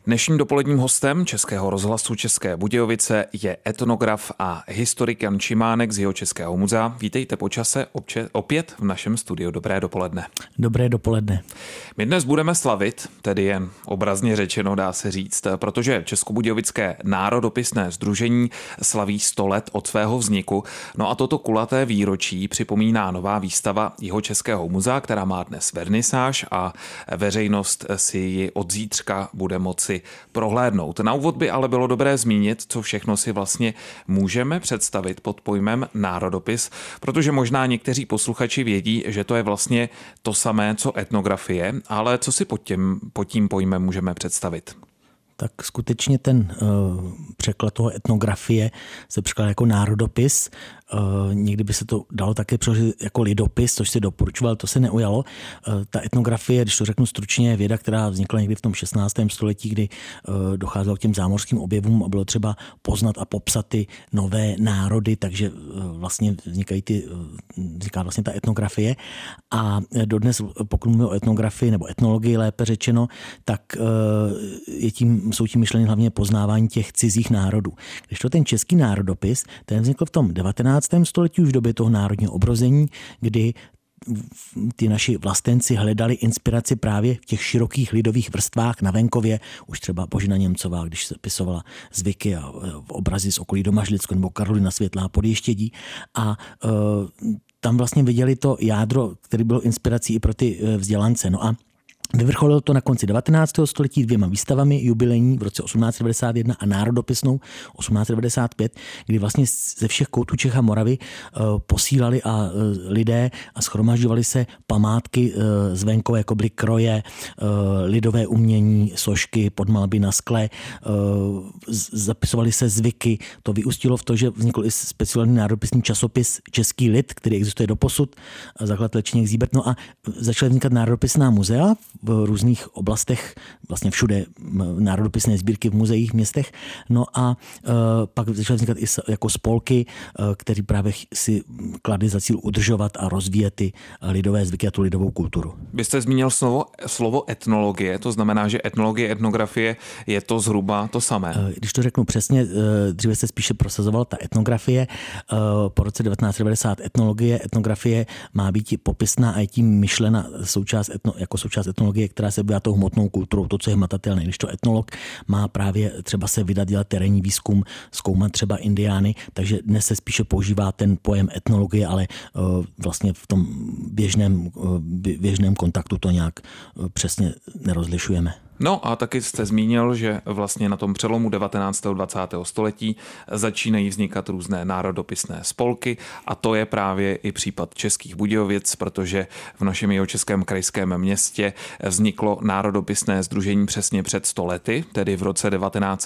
Dnešním dopoledním hostem Českého rozhlasu České Budějovice je etnograf a historik Jan Šimánek z Jihočeského muzea. Vítejte po čase opět v našem studiu. Dobré dopoledne. Dobré dopoledne. My dnes budeme slavit, tedy jen obrazně řečeno dá se říct, protože Českobudějovické národopisné sdružení slaví 100 let od svého vzniku. No a toto kulaté výročí připomíná nová výstava Jihočeského muzea, která má dnes vernisáž a veřejnost si ji od zítřka bude moci prohlédnout. Na úvod by ale bylo dobré zmínit, co všechno si vlastně můžeme představit pod pojmem národopis, protože možná někteří posluchači vědí, že to je vlastně to samé, co etnografie, ale co si pod tím pojmem můžeme představit? Tak skutečně ten překlad toho etnografie se překládá jako národopis. Někdy by se to dalo také přeložit jako lidopis, což se doporučoval, to se neujalo. Ta etnografie, když to řeknu stručně, je věda, která vznikla někdy v tom 16. století, kdy docházelo k těm zámořským objevům a bylo třeba poznat a popsat ty nové národy, takže vlastně vzniká vlastně ta etnografie. A dodnes, pokud mluvíme o etnografii nebo etnologii lépe řečeno, tak jsou tím myšleny hlavně poznávání těch cizích národů. Když to ten český národopis, ten vznikl v tom 19. století už v době toho národního obrození, kdy ty naši vlastenci hledali inspiraci právě v těch širokých lidových vrstvách na venkově, už třeba Božena Němcová, když se pisovala zvyky a obrazy z okolí Domažlicko nebo Karolina Světlá pod Ještědí a tam vlastně viděli to jádro, které bylo inspirací i pro ty vzdělance. No a vyvrcholilo to na konci 19. století 2 výstavami, jubilejní v roce 1891 a národopisnou 1895, kdy vlastně ze všech koutů Čech a Moravy posílali a lidé a shromažďovali se památky z venkova, jako byly kroje, lidové umění, sošky, podmalby na skle, zapisovali se zvyky. To vyústilo v to, že vznikl i speciální národopisný časopis Český lid, který existuje doposud, zakladatel Čeněk Zíbert. No a začaly vznikat národopisná muzea v různých oblastech, vlastně všude národopisné sbírky v muzeích, městech. No a pak začaly vznikat i jako spolky, které právě si kladly za cíl udržovat a rozvíjet ty lidové zvyky a tu lidovou kulturu. Vy jste zmínil slovo etnologie, to znamená, že etnologie, etnografie je to zhruba to samé. Když to řeknu přesně, dříve se spíše prosazovala ta etnografie. Po roce 1990 etnografie má být popisná a je tím myšlena jako součást etnologie, která se bývá tou hmotnou kulturou, to, co je hmatatelné. Když to etnolog má právě třeba se vydat dělat terénní výzkum, zkoumat třeba indiány, takže dnes se spíše používá ten pojem etnologie, ale vlastně v tom běžném kontaktu to nějak přesně nerozlišujeme. No a taky jste zmínil, že vlastně na tom přelomu 19. a 20. století začínají vznikat různé národopisné spolky a to je právě i případ Českých Budějovic, protože v našem Jihočeském krajském městě vzniklo národopisné sdružení přesně před 100 lety, tedy v roce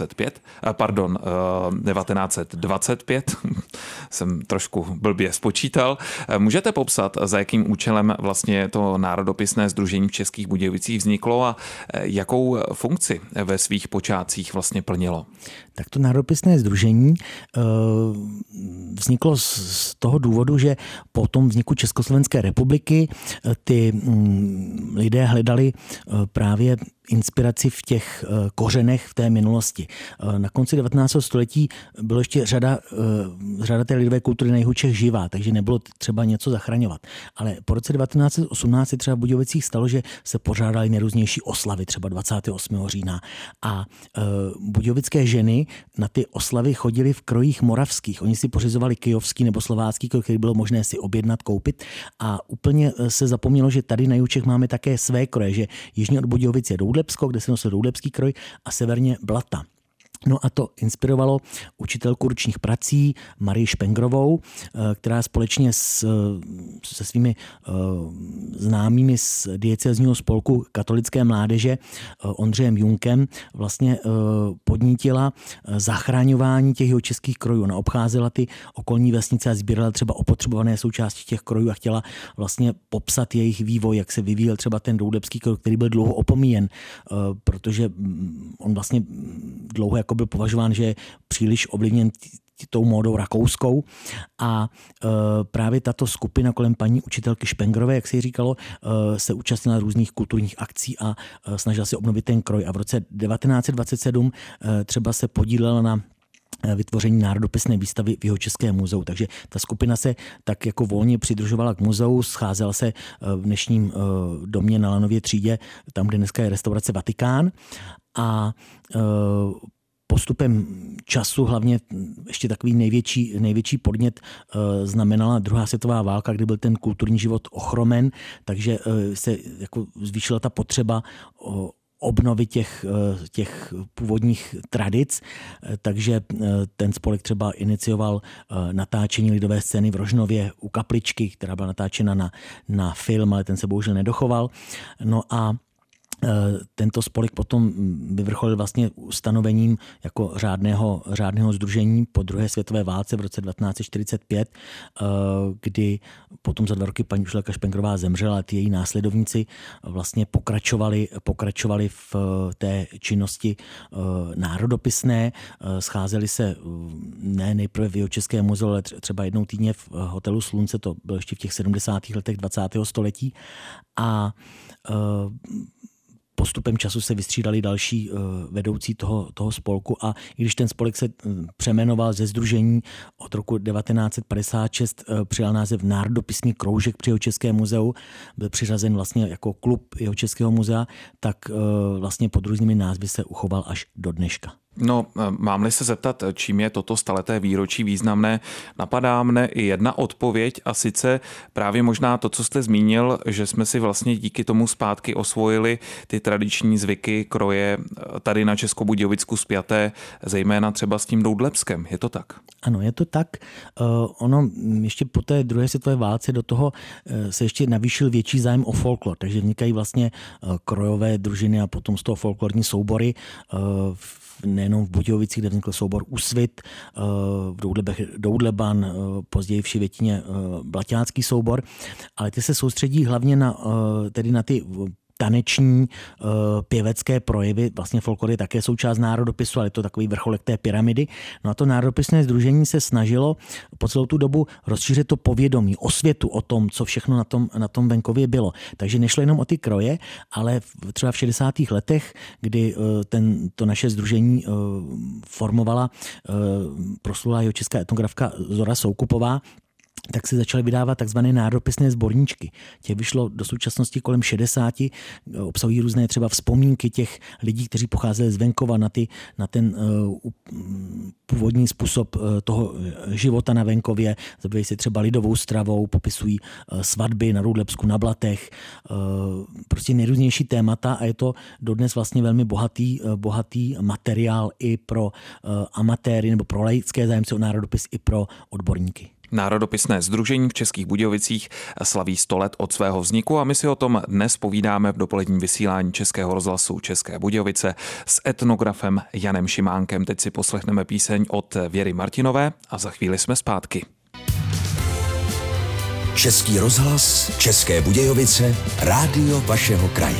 1925, jsem trošku blbě spočítal. Můžete popsat, za jakým účelem vlastně to národopisné sdružení v Českých Budějovicích vzniklo a jakou funkci ve svých počátcích vlastně plnilo? Tak to národopisné sdružení vzniklo z toho důvodu, že po tom vzniku Československé republiky ty lidé hledali právě inspiraci v těch kořenech v té minulosti. Na konci 19. století bylo ještě řada té lidové kultury na jihu Čech živá, takže nebylo třeba něco zachraňovat. Ale po roce 1918 se třeba v Budějovicích stalo, že se pořádaly nejrůznější oslavy, třeba 28. října. A budějovické ženy na ty oslavy chodily v krojích moravských. Oni si pořizovali kyjovský nebo slovácký kroj, který bylo možné si objednat, koupit. A úplně se zapomnělo, že tady na jihu Čech máme také své kroje, že jižně od Budějovic je Doudlebsko, kde se nosil doudlebský kroj, a severně Blata. No a to inspirovalo učitelku ručních prací Marii Špengrovou, která společně se svými známými z diecézního spolku katolické mládeže Ondřejem Junkem vlastně podnítila zachraňování těch jihočeských krojů. Ona obcházela ty okolní vesnice a sbírala třeba opotřebované součásti těch krojů a chtěla vlastně popsat jejich vývoj, jak se vyvíjel třeba ten doudlebský kroj, který byl dlouho opomíjen, protože on vlastně dlouho jako byl považován, že je příliš ovlivněn tou módou rakouskou. A právě tato skupina kolem paní učitelky Špengrové, jak se jí říkalo, se účastnila různých kulturních akcí a snažila se obnovit ten kroj. A v roce 1927 třeba se podílela na vytvoření národopisné výstavy v Jihočeském muzeu. Takže ta skupina se tak jako volně přidružovala k muzeu, scházela se v dnešním domě na Lanově třídě, tam, kde dneska je restaurace Vatikán. A postupem času, hlavně ještě takový největší podnět znamenala druhá světová válka, kdy byl ten kulturní život ochromen, takže se jako zvýšila ta potřeba obnovy těch původních tradic, takže ten spolek třeba inicioval natáčení lidové scény v Rožnově u kapličky, která byla natáčena na film, ale ten se bohužel nedochoval. No a tento spolek potom vyvrcholil vlastně ustanovením jako řádného sdružení po druhé světové válce v roce 1945, kdy potom za 2 roky paní učitelka Špengrová zemřela a ty její následovníci vlastně pokračovali v té činnosti národopisné. Scházeli se ne nejprve v Jihočeském muzeu, ale třeba jednou týdně v hotelu Slunce, to bylo ještě v těch 70. letech 20. století. A postupem času se vystřídali další vedoucí toho spolku a i když ten spolek se přeměnoval ze sdružení od roku 1956, přijal název Národopisný kroužek při Jihočeském muzeu, byl přiřazen vlastně jako klub Jihočeského muzea, tak vlastně pod různými názvy se uchoval až do dneška. No, mám-li se zeptat, čím je toto staleté výročí významné, napadá mne i jedna odpověď a sice právě možná to, co jste zmínil, že jsme si vlastně díky tomu zpátky osvojili ty tradiční zvyky, kroje tady na Českobudějovicku spjaté, zejména třeba s tím Doudlebskem. Je to tak? Ano, je to tak. Ono ještě po té druhé světové válce do toho se ještě navýšil větší zájem o folklor, takže vznikají vlastně krojové družiny a potom z toho folklorní soubory nejenom v Budějovicích, kde vznikl soubor Úsvit, v Doudlebech Doudleban, později v Šivětíně Blaťácký soubor, ale ty se soustředí hlavně na ty taneční pěvecké projevy. Vlastně folklor je také součást národopisu, ale je to takový vrcholek té pyramidy. No a to národopisné sdružení se snažilo po celou tu dobu rozšířit to povědomí, osvětu o tom, co všechno na tom venkově bylo. Takže nešlo jenom o ty kroje, ale třeba v 60. letech, kdy to naše sdružení formovala proslulá jihočeská etnografka Zora Soukupová, tak se začaly vydávat takzvané národopisné sborníčky. Těch vyšlo do současnosti kolem 60, obsahují různé třeba vzpomínky těch lidí, kteří pocházeli z venkova na ten původní způsob toho života na venkově, zabývají se třeba lidovou stravou, popisují svatby na Doudlebsku, na Blatech, prostě nejrůznější témata a je to dodnes vlastně velmi bohatý materiál i pro amatéry nebo pro laické zájemce o národopis i pro odborníky. Národopisné sdružení v Českých Budějovicích slaví 100 let od svého vzniku a my si o tom dnes povídáme v dopoledním vysílání Českého rozhlasu České Budějovice s etnografem Janem Šimánkem. Teď si poslechneme píseň od Věry Martinové a za chvíli jsme zpátky. Český rozhlas, České Budějovice, rádio vašeho kraje.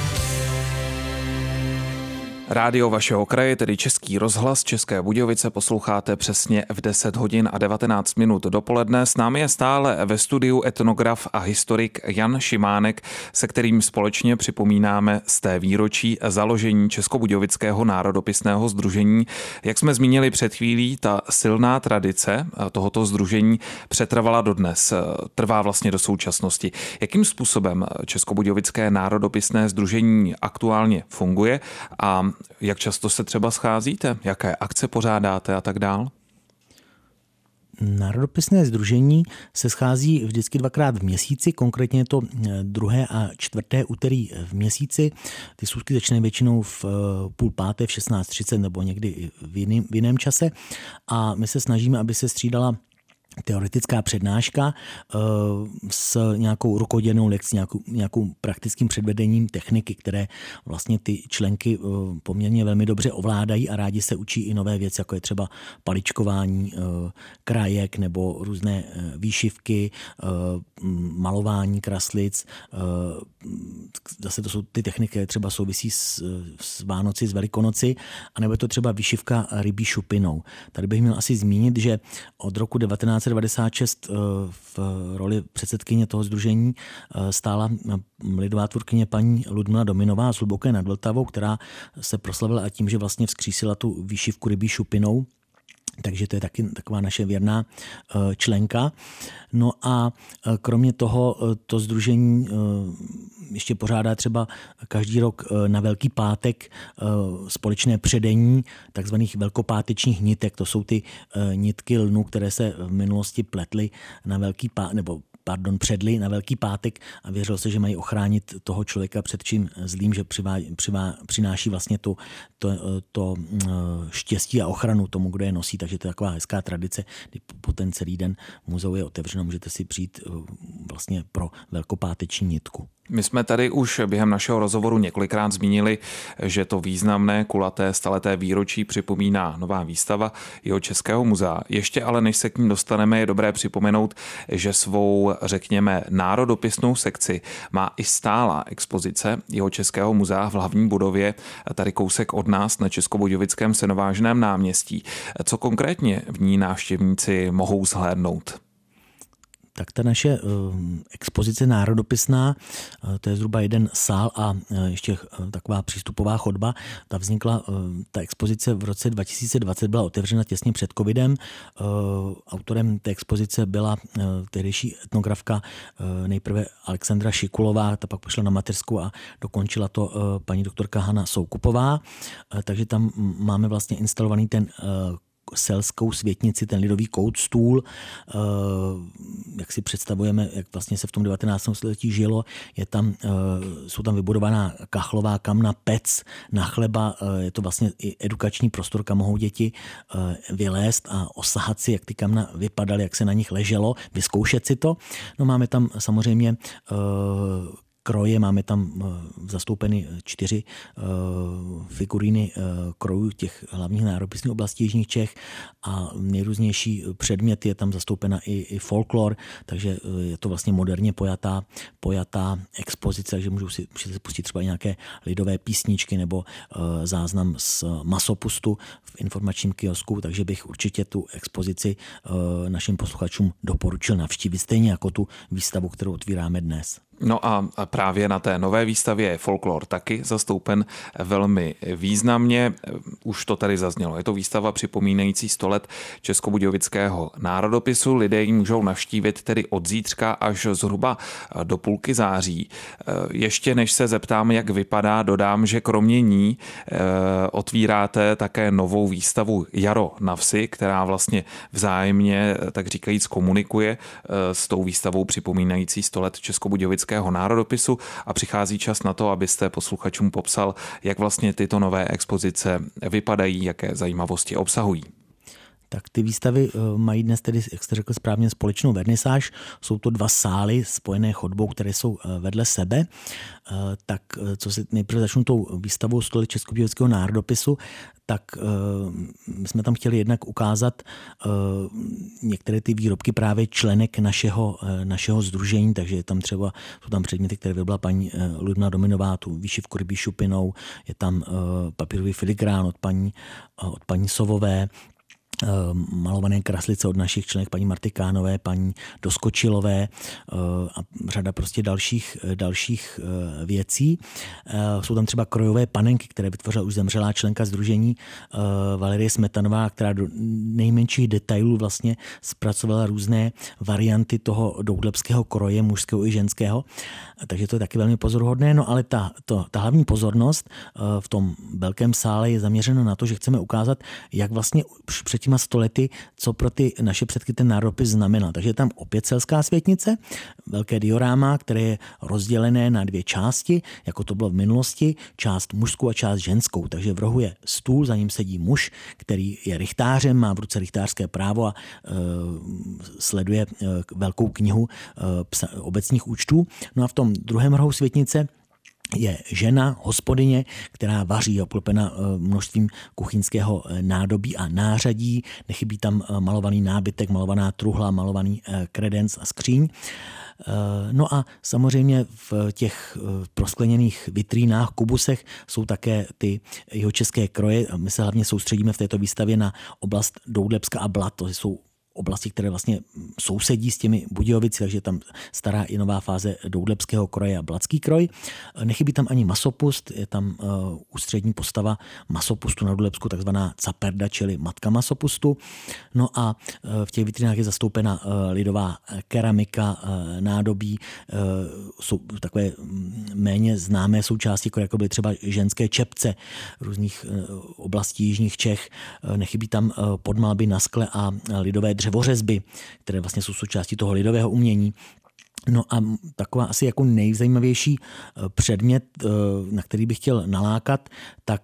Rádio vašeho kraje, tedy Český rozhlas České Budějovice, posloucháte přesně v 10 hodin a 19 minut dopoledne. S námi je stále ve studiu etnograf a historik Jan Šimánek, se kterým společně připomínáme z té výročí založení Českobudějovického národopisného sdružení. Jak jsme zmínili před chvílí, ta silná tradice tohoto sdružení přetrvala dodnes, trvá vlastně do současnosti. Jakým způsobem Českobudějovické národopisné sdružení aktuálně funguje a jak často se třeba scházíte? Jaké akce pořádáte a tak dál? Národopisné sdružení se schází vždycky 2krát v měsíci, konkrétně je to 2. a 4. úterý v měsíci. Ty schůzky začínají většinou v 4:30, v 16:30 nebo někdy v jiném čase. A my se snažíme, aby se střídala teoretická přednáška s nějakou rukodělnou lekcí, nějakou praktickým předvedením techniky, které vlastně ty členky poměrně velmi dobře ovládají a rádi se učí i nové věci, jako je třeba paličkování krajek nebo různé výšivky, malování kraslic. Zase to jsou ty techniky, které třeba souvisí s Vánoci, s Velikonoci, anebo je to třeba výšivka rybí šupinou. Tady bych měl asi zmínit, že od roku 1996 v roli předsedkyně toho sdružení stála lidová tvůrkyně paní Ludmila Dominová z Hluboké nad Vltavou, která se proslavila a tím, že vlastně vzkřísila tu výšivku rybí šupinou. Takže to je taky taková naše věrná členka. No a kromě toho to sdružení ještě pořádá třeba každý rok na Velký pátek společné předení takzvaných velkopátečních nitek. To jsou ty nitky lnu, které se v minulosti pletly na předly na Velký pátek a věřilo se, že mají ochránit toho člověka před čím zlým, že přináší vlastně to štěstí a ochranu tomu, kdo je nosí. Takže to je taková hezká tradice, kdy po ten celý den muzeu je otevřeno, můžete si přijít vlastně pro velkopáteční nitku. My jsme tady už během našeho rozhovoru několikrát zmínili, že to významné kulaté staleté výročí připomíná nová výstava Jihočeského muzea. Ještě ale než se k ní dostaneme, je dobré připomenout, že svou, řekněme, národopisnou sekci má i stálá expozice Jihočeského muzea v hlavní budově, tady kousek od nás na Českobudějovickém Senovážném náměstí. Co konkrétně v ní návštěvníci mohou zhlédnout? Tak ta naše expozice národopisná, to je zhruba jeden sál a ještě taková přístupová chodba. Ta expozice v roce 2020 byla otevřena těsně před covidem. Autorem té expozice byla tehdejší etnografka nejprve Alexandra Šikulová, ta pak pošla na mateřskou a dokončila to paní doktorka Hana Soukupová. Takže tam máme vlastně instalovaný ten selskou světnici, ten lidový koutstůl, jak si představujeme, jak vlastně se v tom 19. století žilo. Jsou tam vybudovaná kachlová kamna, pec na chleba, je to vlastně i edukační prostor, kam mohou děti vylézt a osahat si, jak ty kamna vypadaly, jak se na nich leželo, vyzkoušet si to. No máme tam samozřejmě kroje, máme tam zastoupeny 4 figuríny krojů těch hlavních národopisných oblastí jižních Čech a nejrůznější předměty, je tam zastoupena i folklor, takže je to vlastně moderně pojatá expozice, takže můžete si pustit třeba nějaké lidové písničky nebo záznam z masopustu v informačním kiosku, takže bych určitě tu expozici našim posluchačům doporučil navštívit, stejně jako tu výstavu, kterou otvíráme dnes. No a právě na té nové výstavě je folklor taky zastoupen velmi významně. Už to tady zaznělo. Je to výstava připomínající 100 let českobudějovického národopisu. Lidé ji můžou navštívit tedy od zítřka až zhruba do půlky září. Ještě než se zeptám, jak vypadá, dodám, že kromě ní otvíráte také novou výstavu Jaro na vsi, která vlastně vzájemně, tak říkajíc, komunikuje s tou výstavou připomínající 100 let českobudějovického národopisu a přichází čas na to, abyste posluchačům popsal, jak vlastně tyto nové expozice vypadají, jaké zajímavosti obsahují. Tak ty výstavy mají dnes tedy, jak jste řekl správně, společnou vernisáž. Jsou to 2 sály spojené chodbou, které jsou vedle sebe. Tak co si nejprve začnu tou výstavou 100 let českobudějovického národopisu, tak my jsme tam chtěli jednak ukázat některé ty výrobky právě členek našeho sdružení, takže jsou tam předměty, které vyrobila paní Ludmila Dominová, tu výšivku rybí šupinou, je tam papírový filigrán od paní Sovové, malované kraslice od našich členek paní Marty Kánové, paní Doskočilové a řada prostě dalších věcí. Jsou tam třeba krojové panenky, které vytvořila už zemřelá členka sdružení Valerie Smetanová, která do nejmenších detailů vlastně zpracovala různé varianty toho doudlebského kroje, mužského i ženského. Takže to je taky velmi pozoruhodné. No ale ta hlavní pozornost v tom velkém sále je zaměřena na to, že chceme ukázat, jak vlastně před těma 100 lety, co pro ty naše předky ten národopis znamenal. Takže je tam opět selská světnice, velké dioráma, které je rozdělené na 2 části, jako to bylo v minulosti, část mužskou a část ženskou. Takže v rohu je stůl, za ním sedí muž, který je rychtářem, má v ruce rychtářské právo a sleduje velkou knihu obecních účtů. No a v tom druhém rohu světnice je žena, hospodyně, která vaří, obklopena množstvím kuchyňského nádobí a nářadí. Nechybí tam malovaný nábytek, malovaná truhla, malovaný kredenc a skříň. No a samozřejmě v těch proskleněných vitrínách, kubusech jsou také ty jihočeské kroje. My se hlavně soustředíme v této výstavě na oblast Doudlebska a Blat. To jsou oblasti, které vlastně sousedí s těmi Budějovici, takže je tam stará i nová fáze doudlebského kroje a blatský kroj. Nechybí tam ani masopust, je tam ústřední postava masopustu na Doudlebsku, takzvaná caperda, čili matka masopustu. No a v těch vitrinách je zastoupena lidová keramika, nádobí, jsou takové méně známé součásti, jako byly třeba ženské čepce různých oblastí jižních Čech. Nechybí tam podmalby na skle a lidové dřevořezby, které vlastně jsou součástí toho lidového umění. No a taková asi jako nejzajímavější předmět, na který bych chtěl nalákat, tak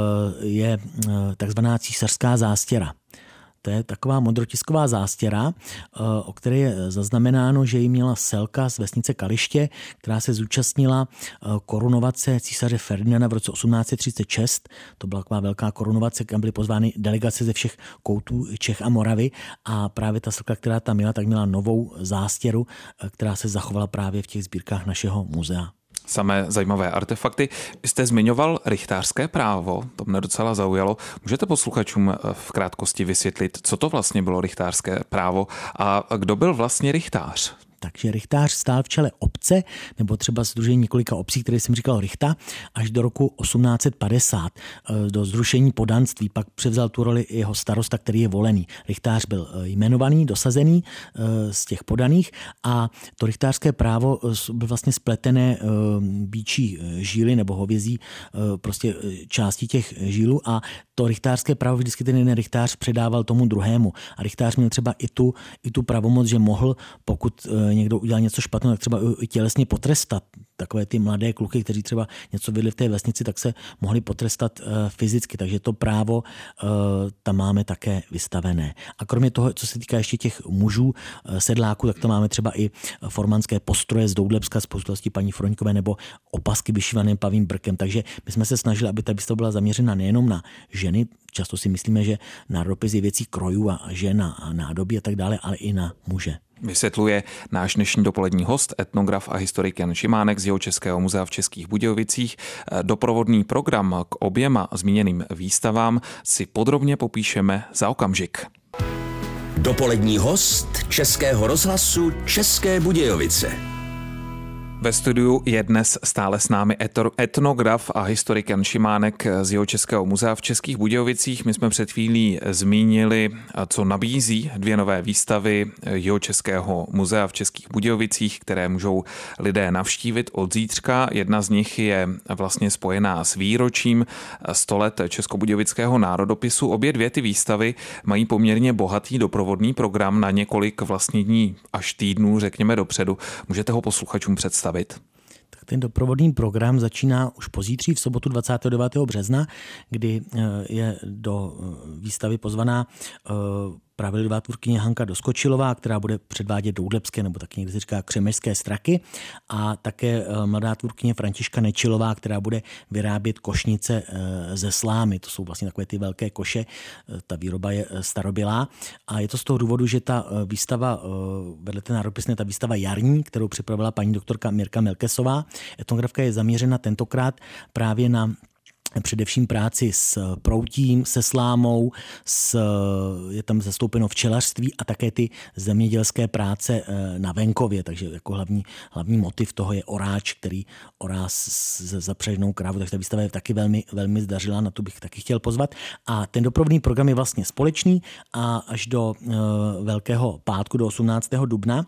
je takzvaná císařská zástěra. To je taková modrotisková zástěra, o které je zaznamenáno, že ji měla Selka z vesnice Kaliště, která se zúčastnila korunovace císaře Ferdinanda v roce 1836. To byla taková velká korunovace, kam byly pozvány delegace ze všech koutů Čech a Moravy a právě ta Selka, která tam měla, tak měla novou zástěru, která se zachovala právě v těch sbírkách našeho muzea. Samé zajímavé artefakty. Jste zmiňoval rychtářské právo, to mě docela zaujalo. Můžete posluchačům v krátkosti vysvětlit, co to vlastně bylo rychtářské právo a kdo byl vlastně rychtář? Takže rychtář stál v čele obce, nebo třeba sdružení několika obcí, které jsem říkal rychta, až do roku 1850. Do zrušení poddanství pak převzal tu roli jeho starosta, který je volený. Rychtář byl jmenovaný, dosazený z těch podaných a to rychtářské právo byl vlastně spletené býčí žíly nebo hovězí prostě části těch žílů a to rychtářské právo vždycky ten jeden rychtář předával tomu druhému. A rychtář měl třeba i tu pravomoc, že mohl, pokud někdo udělal něco špatného, tak třeba i tělesně potrestat. Takové ty mladé kluky, kteří třeba něco vedli v té vesnici, tak se mohli potrestat fyzicky. Takže to právo tam máme také vystavené. A kromě toho, co se týká ještě těch mužů, sedláků, tak tam máme třeba i formanské postroje z Doudlebska z pozůstalosti paní Froňkové nebo opasky vyšívané pavým brkem. Takže my jsme se snažili, aby ta výstava byla zaměřena nejenom na ženy, často si myslíme, že národopis je věcí krojů a žen a nádobí a tak dále, ale i na muže. Vysvětluje náš dnešní dopolední host, etnograf a historik Jan Šimánek z Jihočeského muzea v Českých Budějovicích. Doprovodný program k oběma zmíněným výstavám si podrobně popíšeme za okamžik. Dopolední host Českého rozhlasu České Budějovice. Ve studiu je dnes stále s námi etnograf a historik Jan Šimánek z Jihočeského muzea v Českých Budějovicích. My jsme před chvílí zmínili, co nabízí 2 nové výstavy Jihočeského muzea v Českých Budějovicích, které můžou lidé navštívit od zítřka. Jedna z nich je vlastně spojená s výročím 100 let českobudějovického národopisu. Obě 2 ty výstavy mají poměrně bohatý doprovodný program na několik vlastně dní až týdnů, řekněme dopředu. Můžete ho posluchačům představit? Tak ten doprovodný program začíná už pozítří v sobotu 29. března, kdy je do výstavy pozvaná právě lidová tvůrkyně Hanka Doskočilová, která bude předvádět doudlebské, nebo taky někdy se říká křemežské straky, a také mladá tvůrkyně Františka Nečilová, která bude vyrábět košnice ze slámy. To jsou vlastně takové ty velké koše, ta výroba je starobylá a je to z toho důvodu, že ta výstava, vedle té národopisné, ta výstava jarní, kterou připravila paní doktorka Mirka Melkesová, etnografka, je zaměřena tentokrát právě na především práci s proutím, se slámou, je tam zastoupeno včelařství a také ty zemědělské práce na venkově, takže jako hlavní motiv toho je oráč, který orá s zapřeženou krávu, takže ta výstava je taky velmi, velmi zdařilá, na tu bych taky chtěl pozvat. A ten doprovodný program je vlastně společný a až do Velkého pátku, do 18. dubna.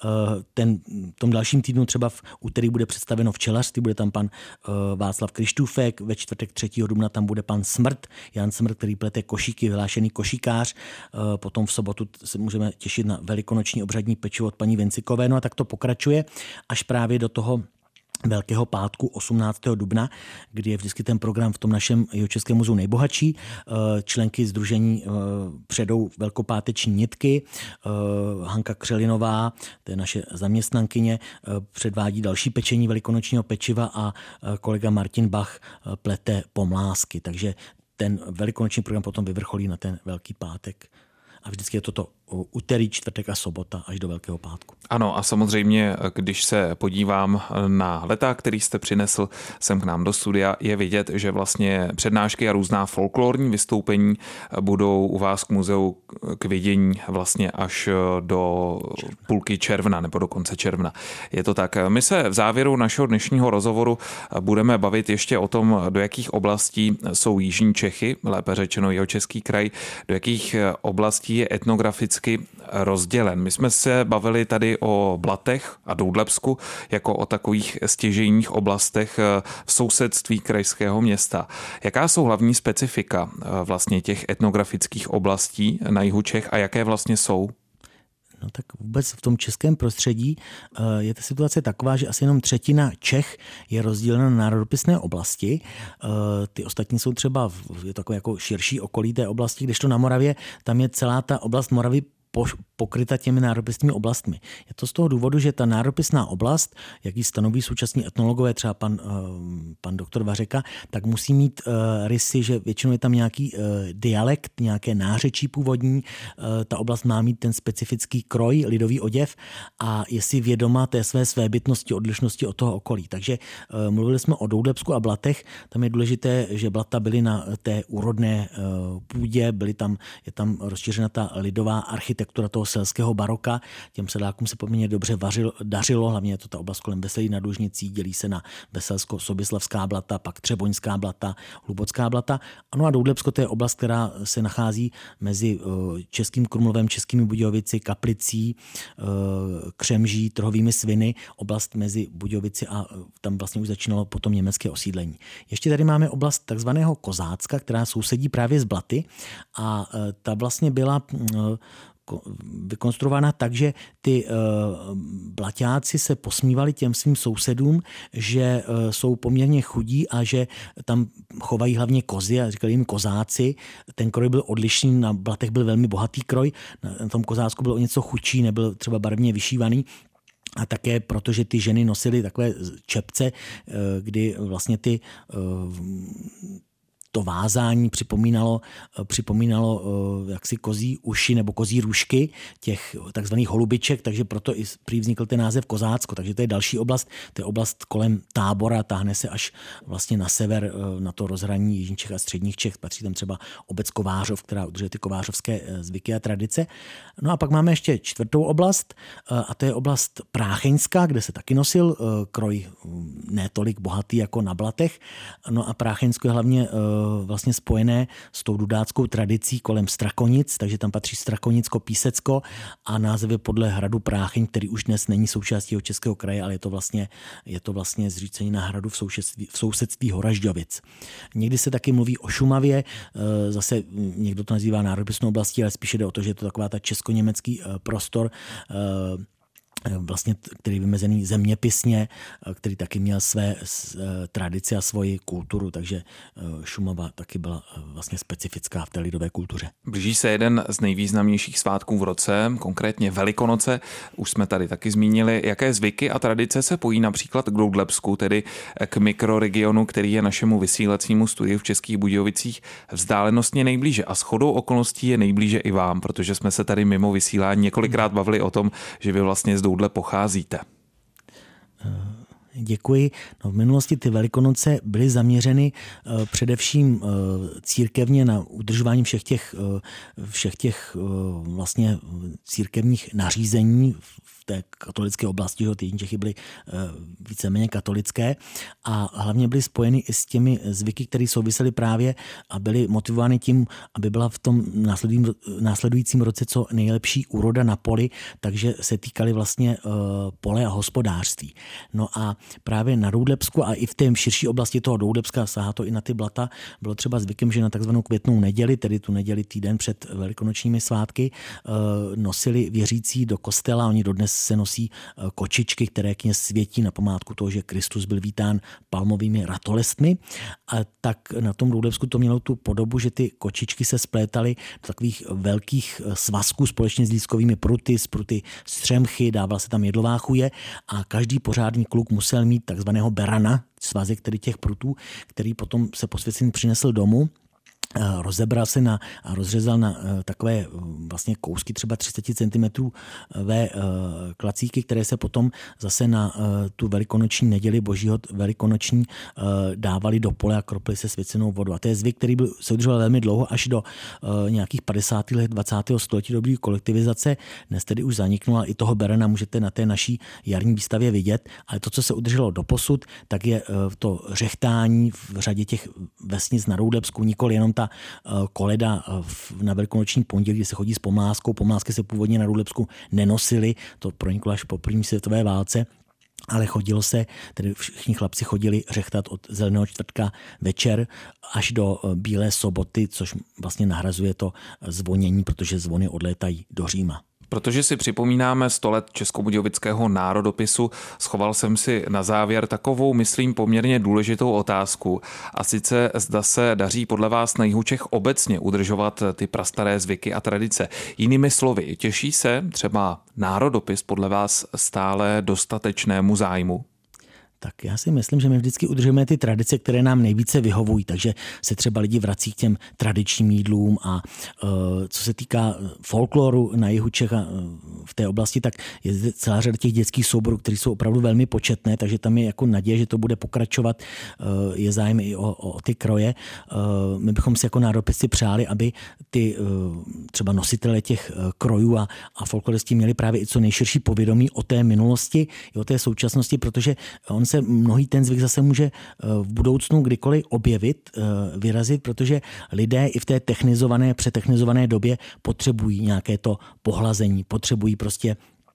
V tom dalším týdnu třeba v úterý bude představeno včelařství, bude tam pan Václav Krištůfek, ve čtvrtek pátek 3. dubna tam bude pan Smrt, Jan Smrt, který plete košíky, vyhlášený košíkář. Potom v sobotu se můžeme těšit na velikonoční obřadní pečivo od paní Vencikové. No a tak to pokračuje až právě do toho Velkého pátku 18. dubna, kdy je vždycky ten program v tom našem Jihočeském muzeu nejbohatší. Členky sdružení předou velkopáteční nitky. Hanka Křelinová, to je naše zaměstnankyně, předvádí další pečení velikonočního pečiva a kolega Martin Bach plete pomlásky. Takže ten velikonoční program potom vyvrcholí na ten Velký pátek. A vždycky je toto úterý, čtvrtek a sobota až do Velkého pátku. Ano a samozřejmě, když se podívám na leták, který jste přinesl sem k nám do studia, je vidět, že vlastně přednášky a různá folklorní vystoupení budou u vás k muzeu k vidění vlastně až do půlky června nebo do konce června. Je to tak. My se v závěru našeho dnešního rozhovoru budeme bavit ještě o tom, do jakých oblastí jsou jižní Čechy, lépe řečeno Jihočeský kraj, do jakých oblastí je etnograficky rozdělen. My jsme se bavili tady o Blatech a Doudlebsku jako o takových stěžejních oblastech v sousedství krajského města. Jaká jsou hlavní specifika vlastně těch etnografických oblastí na jihu Čech a jaké vlastně jsou? No tak vůbec v tom českém prostředí je ta situace taková, že asi jenom 1/3 Čech je rozdělena na národopisné oblasti. Ty ostatní jsou třeba je takové jako širší okolí té oblasti, kdežto na Moravě tam je celá ta oblast Moravy pokryta těmi národopisnými oblastmi. Je to z toho důvodu, že ta národopisná oblast, jak ji stanoví současní etnologové, třeba pan doktor Vařeka, tak musí mít rysy, že většinou je tam nějaký dialekt, nějaké nářečí původní, ta oblast má mít ten specifický kroj, lidový oděv a je si vědoma té své svébytnosti, odlišnosti od toho okolí. Takže mluvili jsme o Doudlebsku a Blatech, tam je důležité, že Blata byly na té úrodné půdě, je tam rozšířena ta lidová architektura toho selského baroka. Těm sedákům se poměrně dobře dařilo, hlavně je to ta oblast kolem Veselí nad Lužnicí, dělí se na Veselsko-Soběslavská Blata, pak Třeboňská Blata, Hlubocká Blata. Ano a Doudlebsko to je oblast, která se nachází mezi Českým Krumlovem, Českými Budějovici, Kaplicí, Křemží, Trhovými Sviny, oblast mezi Budějovici a tam vlastně už začínalo potom německé osídlení. Ještě tady máme oblast takzvaného Kozácka, která sousedí právě z Blaty a ta vlastně byla vykonstruována tak, že ty Blaťáci se posmívali těm svým sousedům, že jsou poměrně chudí a že tam chovají hlavně kozy a říkali jim Kozáci. Ten kroj byl odlišný, na Blatech byl velmi bohatý kroj, na tom Kozácku byl o něco chudší, nebyl třeba barevně vyšívaný. A také protože ty ženy nosily takové čepce, kdy vlastně to vázání připomínalo jaksi kozí uši nebo kozí růžky těch takzvaných holubiček, takže proto i prý vznikl ten název Kozácko. Takže to je další oblast, to je oblast kolem Tábora, táhne se až vlastně na sever, na to rozhraní jižních Čech a středních Čech, patří tam třeba obec Kovářov, která udržuje ty kovářovské zvyky a tradice. No a pak máme ještě 4. oblast a to je oblast Prácheňská, kde se taky nosil kroj ne tolik bohatý jako na Blatech. No a Prácheňsko je hlavně vlastně spojené s tou dudáckou tradicí kolem Strakonic, takže tam patří Strakonicko, Písecko a název je podle hradu Prácheň, který už dnes není součástí Jihočeského kraje, ale je to vlastně zřícenina hradu v sousedství Horažďovic. Někdy se taky mluví o Šumavě, zase někdo to nazývá národopisnou oblastí, ale spíše jde o to, že je to taková ta česko-německý prostor, vlastně, který je vymezený zeměpisně, který taky měl své tradice a svoji kulturu, takže Šumava taky byla vlastně specifická v té lidové kultuře. Blíží se jeden z nejvýznamnějších svátků v roce, konkrétně Velikonoce, už jsme tady taky zmínili. Jaké zvyky a tradice se pojí například k Doudlebsku, tedy k mikroregionu, který je našemu vysílacímu studiu v Českých Budějovicích vzdálenostně nejblíže a shodou okolností je nejblíže i vám, protože jsme se tady mimo vysílání několikrát bavili o tom, že vy vlastně z Doudle pocházíte. Děkuji. No, v minulosti ty Velikonoce byly zaměřeny především církevně na udržování všech těch vlastně církevních nařízení v té katolické oblasti, že ty jižní Čechy byly víceméně katolické a hlavně byly spojeny i s těmi zvyky, které souvisely právě a byly motivovány tím, aby byla v tom následujícím roce co nejlepší úroda na poli, takže se týkaly vlastně pole a hospodářství. No a právě na Roudlepsku a i v té širší oblasti toho Roudlepska, sahá to i na ty blata, bylo třeba zvykem, že na takzvanou květnou neděli, tedy tu neděli týden před velikonočními svátky, nosili věřící do kostela. Oni dodnes se nosí kočičky, které kněz světí na památku toho, že Kristus byl vítán palmovými ratolestmi. A tak na tom Roudlepsku to mělo tu podobu, že ty kočičky se splétaly do takových velkých svazků společně s lískovými pruty, z pruty střemchy, dávala se tam jedlová chuje a každý pořádný kluk musel mít takzvaného berana, svazek tedy těch prutů, který potom se posvěcený přinesl domů. Rozebral se a rozřezal na takové vlastně kousky třeba 30 cm klacíky, které se potom zase na tu velikonoční neděli božího velikonoční dávali do pole a kropili se svěcenou vodu. A to je zvyk, který se udržoval velmi dlouho až do nějakých 50. let 20. století doby kolektivizace. Dnes tedy už zaniknul a i toho berana můžete na té naší jarní výstavě vidět, ale to, co se udrželo doposud, tak je to řechtání v řadě těch vesnic na Roudlepsku, nikoli jenom ta koleda na velikonoční pondělí, kdy se chodí s pomláskou. Pomlásky se původně na Roudlepsku nenosily, to proniklo až po první světové válce, ale chodilo se, tedy všichni chlapci chodili řechtat od Zeleného čtvrtka večer až do Bílé soboty, což vlastně nahrazuje to zvonění, protože zvony odlétají do Říma. Protože si připomínáme 100 let Českobudějovického národopisu, schoval jsem si na závěr takovou, myslím, poměrně důležitou otázku. A sice zda se daří podle vás na jihu Čech obecně udržovat ty prastaré zvyky a tradice. Jinými slovy, těší se třeba národopis podle vás stále dostatečnému zájmu? Tak já si myslím, že my vždycky udržujeme ty tradice, které nám nejvíce vyhovují, takže se třeba lidi vrací k těm tradičním jídlům a co se týká folkloru na jihu Čech a v té oblasti, tak je celá řada těch dětských souborů, které jsou opravdu velmi početné, takže tam je jako naděje, že to bude pokračovat, je zájem i o ty kroje. My bychom si jako národopisci přáli, aby ty třeba nositele těch krojů a folkloristi měli právě i co nejširší povědomí o té minulosti i o té současnosti, protože on se mnohý ten zvyk zase může v budoucnu kdykoliv objevit, vyrazit, protože lidé i v té přetechnizované době potřebují nějaké to pohlazení, potřebují prostě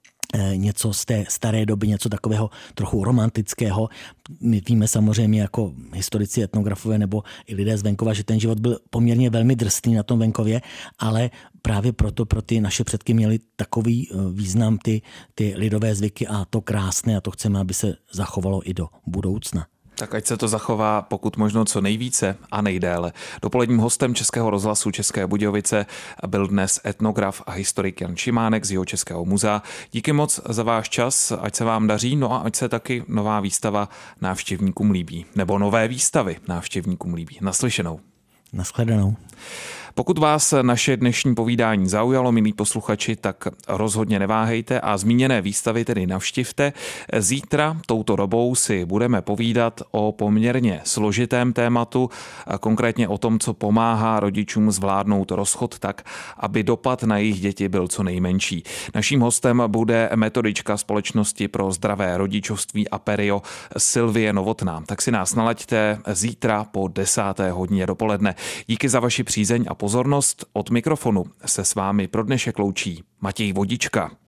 něco z té staré doby, něco takového trochu romantického. My víme samozřejmě jako historici, etnografové nebo i lidé z venkova, že ten život byl poměrně velmi drsný na tom venkově, ale právě proto pro ty naše předky měli takový význam ty lidové zvyky a to krásné a to chceme, aby se zachovalo i do budoucna. Tak ať se to zachová pokud možno co nejvíce a nejdéle. Dopoledním hostem Českého rozhlasu České Budějovice byl dnes etnograf a historik Jan Šimánek z Jihočeského muzea. Díky moc za váš čas, ať se vám daří, no a ať se taky nová výstava návštěvníkům líbí. Nebo nové výstavy návštěvníkům líbí. Naslyšenou. Nashledanou. Pokud vás naše dnešní povídání zaujalo, milí posluchači, tak rozhodně neváhejte a zmíněné výstavy tedy navštivte. Zítra touto dobou si budeme povídat o poměrně složitém tématu, konkrétně o tom, co pomáhá rodičům zvládnout rozchod tak, aby dopad na jejich děti byl co nejmenší. Naším hostem bude metodička Společnosti pro zdravé rodičovství Aperio Sylvie Novotná. Tak si nás nalaďte zítra po 10. hodině dopoledne. Díky za vaši přízeň a pozornost. Od mikrofonu se s vámi pro dnešek loučí Matěj Vodička.